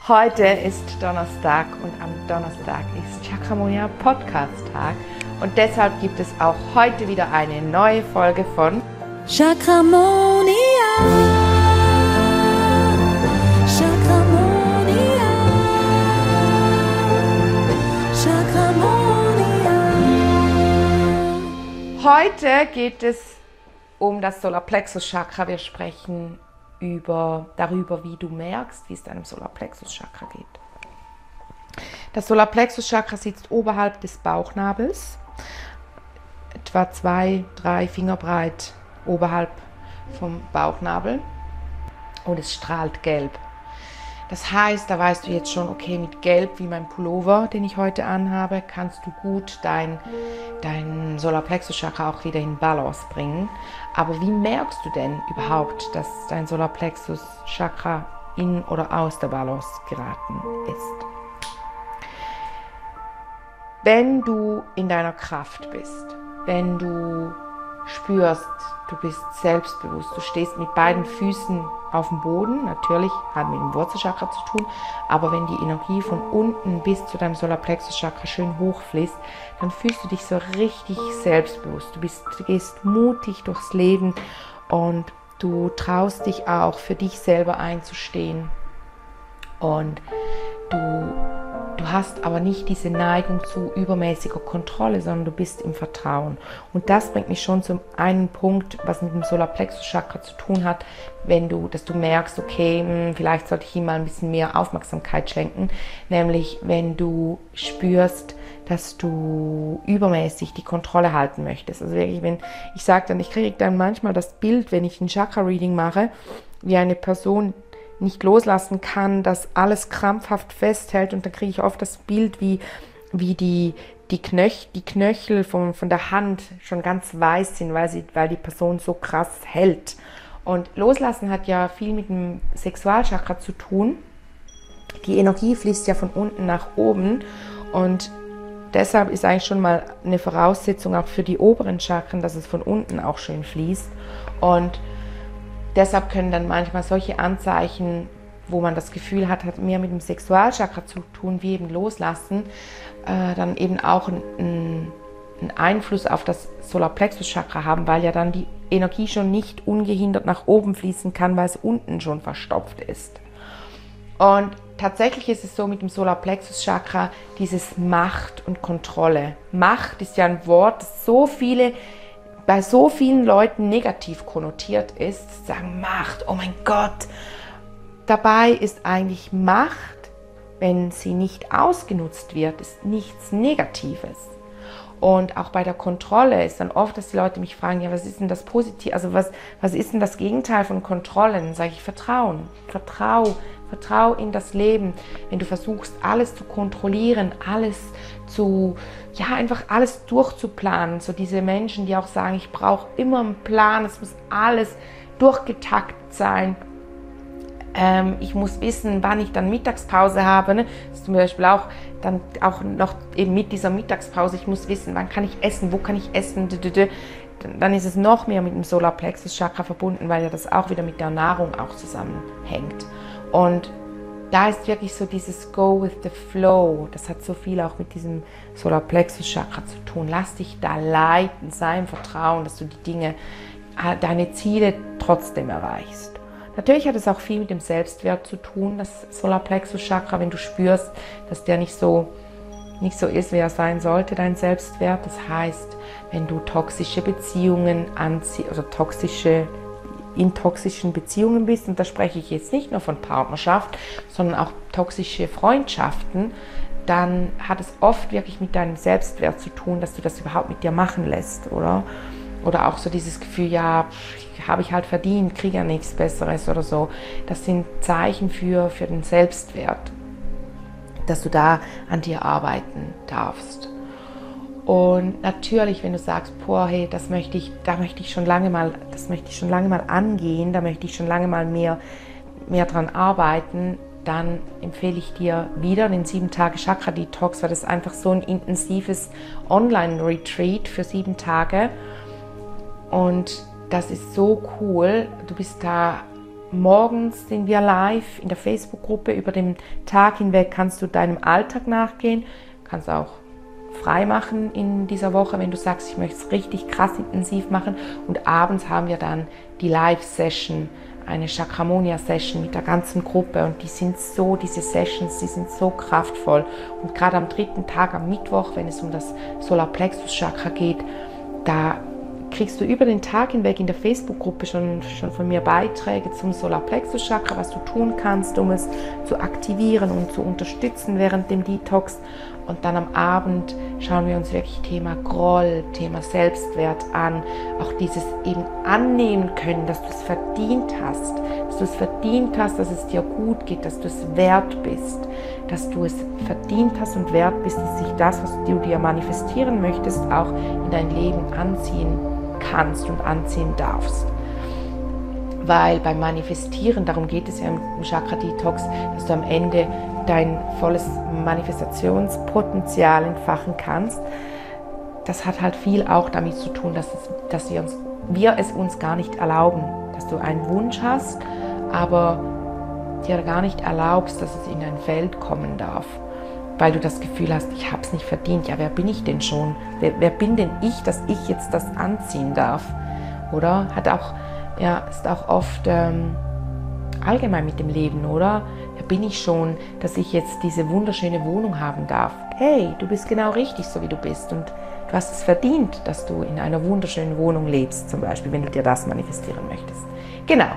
Heute ist Donnerstag und am Donnerstag ist Chakramonia Podcast Tag und deshalb gibt es auch heute wieder eine neue Folge von Chakramonia. Chakramonia. Chakramonia. Heute geht es um das Solarplexus Chakra. Wir sprechen darüber, wie du merkst, wie es deinem Solarplexus Chakra geht. Das Solarplexus Chakra sitzt oberhalb des Bauchnabels, etwa 2-3 Finger breit oberhalb vom Bauchnabel, und es strahlt gelb. Das heißt, da weißt du jetzt schon, okay, mit Gelb, wie mein Pullover, den ich heute anhabe, kannst du gut dein Solarplexus Chakra auch wieder in Balance bringen. Aber wie merkst du denn überhaupt, dass dein Solarplexus Chakra in oder aus der Balance geraten ist? Wenn du in deiner Kraft bist, wenn du spürst, du bist selbstbewusst, du stehst mit beiden Füßen auf dem Boden, natürlich hat mit dem Wurzelchakra zu tun, aber wenn die Energie von unten bis zu deinem Solarplexus Chakra schön hochfließt, dann fühlst du dich so richtig selbstbewusst. Du gehst mutig durchs Leben und du traust dich auch, für dich selber einzustehen. Und du hast aber nicht diese Neigung zu übermäßiger Kontrolle, sondern du bist im Vertrauen. Und das bringt mich schon zum einen Punkt, was mit dem Solarplexus Chakra zu tun hat, dass du merkst, okay, vielleicht sollte ich ihm mal ein bisschen mehr Aufmerksamkeit schenken, nämlich wenn du spürst, dass du übermäßig die Kontrolle halten möchtest. Also wirklich, ich kriege dann manchmal das Bild, wenn ich ein Chakra-Reading mache, wie eine Person nicht loslassen kann, das alles krampfhaft festhält, und dann kriege ich oft das Bild, wie die Knöchel von der Hand schon ganz weiß sind, weil die Person so krass hält. Und Loslassen hat ja viel mit dem Sexualchakra zu tun. Die Energie fließt ja von unten nach oben, und deshalb ist eigentlich schon mal eine Voraussetzung auch für die oberen Chakren, dass es von unten auch schön fließt. Und deshalb können dann manchmal solche Anzeichen, wo man das Gefühl hat mehr mit dem Sexualchakra zu tun, wie eben Loslassen, dann eben auch einen Einfluss auf das Solarplexus Chakra haben, weil ja dann die Energie schon nicht ungehindert nach oben fließen kann, weil es unten schon verstopft ist. Und tatsächlich ist es so mit dem Solarplexus Chakra, dieses Macht und Kontrolle. Macht ist ja ein Wort, das bei so vielen Leuten negativ konnotiert ist, sagen Macht, oh mein Gott. Dabei ist eigentlich Macht, wenn sie nicht ausgenutzt wird, ist nichts Negatives. Und auch bei der Kontrolle ist dann oft, dass die Leute mich fragen, ja, was ist denn das Positive, also was ist denn das Gegenteil von Kontrollen? Sage ich, Vertrauen. Vertrau in das Leben. Wenn du versuchst, alles zu kontrollieren, einfach alles durchzuplanen. So diese Menschen, die auch sagen, ich brauche immer einen Plan, es muss alles durchgetaktet sein. Ich muss wissen, wann ich dann Mittagspause habe. Ne? Das ist zum Beispiel auch noch eben mit dieser Mittagspause. Ich muss wissen, wann kann ich essen, wo kann ich essen. Dann ist es noch mehr mit dem Solarplexus Chakra verbunden, weil ja das auch wieder mit der Nahrung auch zusammenhängt. Und da ist wirklich so dieses Go with the Flow. Das hat so viel auch mit diesem Solarplexus Chakra zu tun. Lass dich da leiten, sei im Vertrauen, dass du deine Ziele trotzdem erreichst. Natürlich hat es auch viel mit dem Selbstwert zu tun, das Solarplexus Chakra, wenn du spürst, dass der nicht so ist, wie er sein sollte, dein Selbstwert. Das heißt, wenn du toxische Beziehungen anziehst oder in toxischen Beziehungen bist, und da spreche ich jetzt nicht nur von Partnerschaft, sondern auch toxische Freundschaften, dann hat es oft wirklich mit deinem Selbstwert zu tun, dass du das überhaupt mit dir machen lässt, oder? Oder auch so dieses Gefühl, ja, habe ich halt verdient, kriege ja nichts Besseres oder so. Das sind Zeichen für den Selbstwert, dass du da an dir arbeiten darfst. Und natürlich, wenn du sagst, boah, hey, das möchte ich schon lange mal angehen, da möchte ich schon lange mal mehr dran arbeiten, dann empfehle ich dir wieder den 7-Tage-Chakra-Detox, weil das ist einfach so ein intensives Online-Retreat für 7 Tage. Und das ist so cool. Du bist da morgens sind wir live in der Facebook-Gruppe. Über den Tag hinweg kannst du deinem Alltag nachgehen, kannst auch frei machen in dieser Woche, wenn du sagst, ich möchte es richtig krass intensiv machen. Und abends haben wir dann die Live-Session, eine Chakramonia-Session mit der ganzen Gruppe. Und diese Sessions, die sind so kraftvoll. Und gerade am 3. Tag, am Mittwoch, wenn es um das Solarplexus-Chakra geht, da kriegst du über den Tag hinweg in der Facebook-Gruppe schon von mir Beiträge zum Solarplexus-Chakra, was du tun kannst, um es zu aktivieren und zu unterstützen während dem Detox. Und dann am Abend schauen wir uns wirklich Thema Groll, Thema Selbstwert an. Auch dieses eben annehmen können, dass du es verdient hast. Dass du es verdient hast, dass es dir gut geht, dass du es wert bist. Dass du es verdient hast und wert bist, dass sich das, was du dir manifestieren möchtest, auch in dein Leben anziehen kannst und anziehen darfst. Weil beim Manifestieren, darum geht es ja im Chakra Detox, dass du am Ende dein volles Manifestationspotenzial entfachen kannst. Das hat halt viel auch damit zu tun, dass wir es uns gar nicht erlauben, dass du einen Wunsch hast, aber dir gar nicht erlaubst, dass es in dein Feld kommen darf. Weil du das Gefühl hast, ich habe es nicht verdient. Ja, wer bin ich denn schon? Wer bin denn ich, dass ich jetzt das anziehen darf? Oder? Ist auch oft allgemein mit dem Leben, oder? Wer bin ich schon, dass ich jetzt diese wunderschöne Wohnung haben darf? Hey, du bist genau richtig, so wie du bist. Und du hast es verdient, dass du in einer wunderschönen Wohnung lebst, zum Beispiel, wenn du dir das manifestieren möchtest. Genau.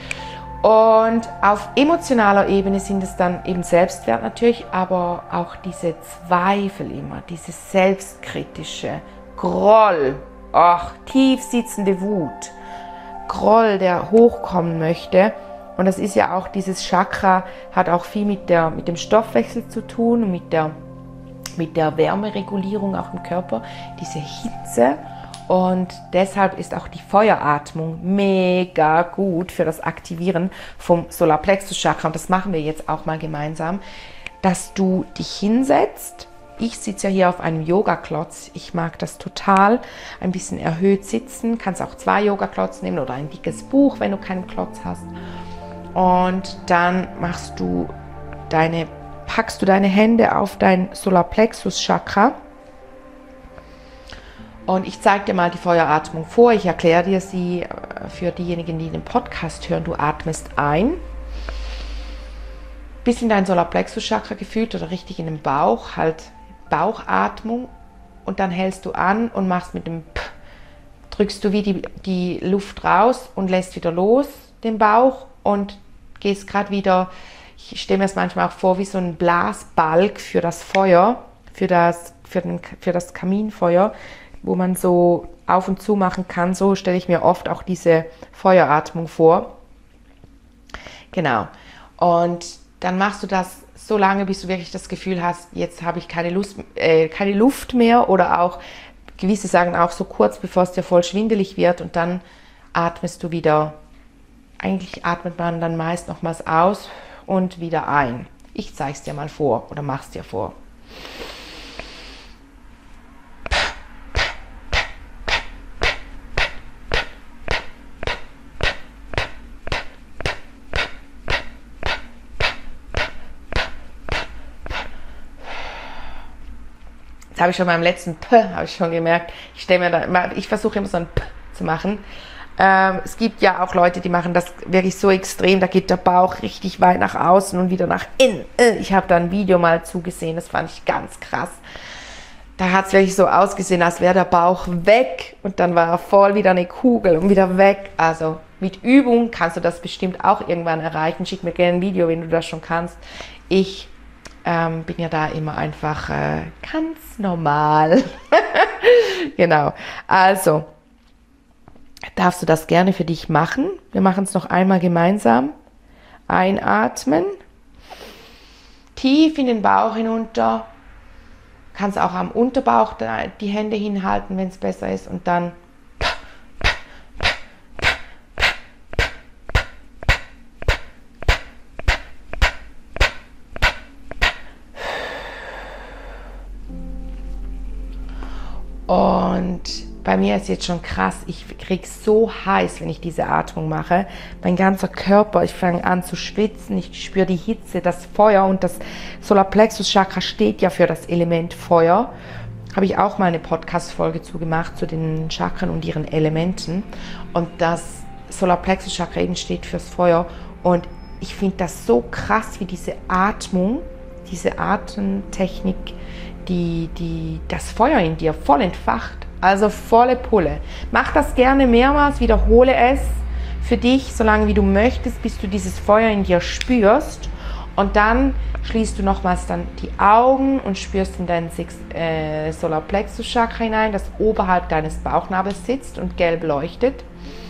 Und auf emotionaler Ebene sind es dann eben Selbstwert natürlich, aber auch diese Zweifel immer, dieses selbstkritische Groll, tief sitzende Wut, Groll, der hochkommen möchte. Und das ist ja auch, dieses Chakra hat auch viel mit dem Stoffwechsel zu tun und mit der Wärmeregulierung auch im Körper, diese Hitze. Und deshalb ist auch die Feueratmung mega gut für das Aktivieren vom Solarplexus-Chakra. Und das machen wir jetzt auch mal gemeinsam, dass du dich hinsetzt. Ich sitze ja hier auf einem Yogaklotz. Ich mag das total. Ein bisschen erhöht sitzen. Kannst auch 2 Yogaklotz nehmen oder ein dickes Buch, wenn du keinen Klotz hast. Und dann packst du deine Hände auf dein Solarplexus-Chakra. Und ich zeige dir mal die Feueratmung vor. Ich erkläre dir sie für diejenigen, die den Podcast hören. Du atmest ein, bis in dein Solarplexus-Chakra gefühlt oder richtig in den Bauch, halt Bauchatmung. Und dann hältst du an und machst mit dem P, drückst du wie die Luft raus und lässt wieder los den Bauch und gehst gerade wieder, ich stelle mir das manchmal auch vor, wie so ein Blasbalg für das Feuer, für das Kaminfeuer, wo man so auf und zu machen kann. So stelle ich mir oft auch diese Feueratmung vor. Genau. Und dann machst du das so lange, bis du wirklich das Gefühl hast, jetzt habe ich keine Luft mehr, oder auch, gewisse sagen auch so kurz, bevor es dir voll schwindelig wird, und dann atmest du wieder. Eigentlich atmet man dann meist nochmals aus und wieder ein. Ich zeige es dir mal vor oder mach es dir vor. Das habe ich schon beim letzten habe ich schon gemerkt. Ich versuche immer so ein P zu machen. Es gibt ja auch Leute, die machen das wirklich so extrem, da geht der Bauch richtig weit nach außen und wieder nach innen. Ich habe da ein Video mal zugesehen, das fand ich ganz krass. Da hat es wirklich so ausgesehen, als wäre der Bauch weg und dann war er voll wieder eine Kugel und wieder weg. Also mit Übung kannst du das bestimmt auch irgendwann erreichen. Schick mir gerne ein Video, wenn du das schon kannst. Ich bin ja da immer einfach ganz normal. Genau, also darfst du das gerne für dich machen. Wir machen es noch einmal gemeinsam. Einatmen, tief in den Bauch hinunter. Kannst auch am Unterbauch die Hände hinhalten, wenn es besser ist, und dann und bei mir ist jetzt schon krass, ich kriege so heiß, wenn ich diese Atmung mache. Mein ganzer Körper, ich fange an zu schwitzen, ich spüre die Hitze, das Feuer und das Solarplexus-Chakra steht ja für das Element Feuer. Habe ich auch mal eine Podcast-Folge zugemacht zu den Chakren und ihren Elementen. Und das Solarplexus-Chakra eben steht fürs Feuer. Und ich finde das so krass, wie diese Atmung, diese Atemtechnik, die das Feuer in dir voll entfacht. Also volle Pulle. Mach das gerne mehrmals, wiederhole es für dich, solange wie du möchtest, bis du dieses Feuer in dir spürst. Und dann schließt du nochmals dann die Augen und spürst in dein Solarplexus-Chakra hinein, das oberhalb deines Bauchnabels sitzt und gelb leuchtet.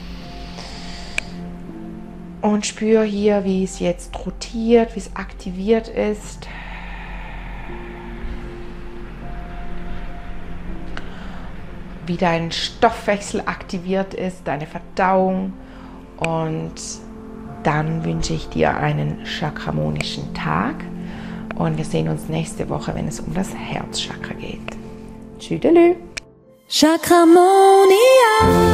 Und spür hier, wie es jetzt rotiert, wie es aktiviert ist. Wie dein Stoffwechsel aktiviert ist, deine Verdauung. Und dann wünsche ich dir einen chakramonischen Tag. Und wir sehen uns nächste Woche, wenn es um das Herzchakra geht. Tschüdelü! Chakramonia.